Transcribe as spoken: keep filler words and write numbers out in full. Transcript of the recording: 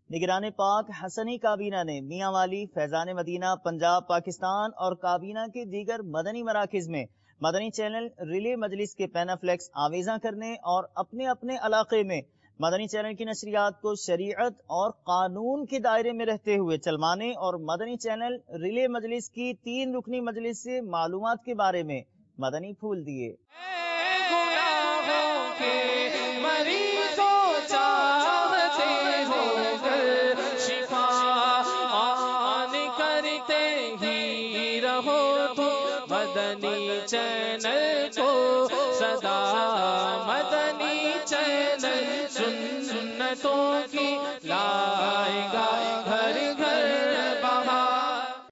निगरान पाक हसनी काबीना ने मियां वाली, फैजान मदीना, पंजाब, पाकिस्तान और काबीना के दीगर मदनी मराकिज में मदनी चैनल रिले मजलिस के पैनाफ्लेक्स आवेजा करने और अपने अपने इलाके में मदनी चैनल की नशरियात को शरीयत और कानून के दायरे में रहते हुए चलवाने और मदनी चैनल रिले मजलिस की तीन रुकनी मजलिस से मालूमात के बारे में मदनी फूल दिए। मदनी चैनल को सदा, मदनी चैनल सुन्नतों की लाएगा।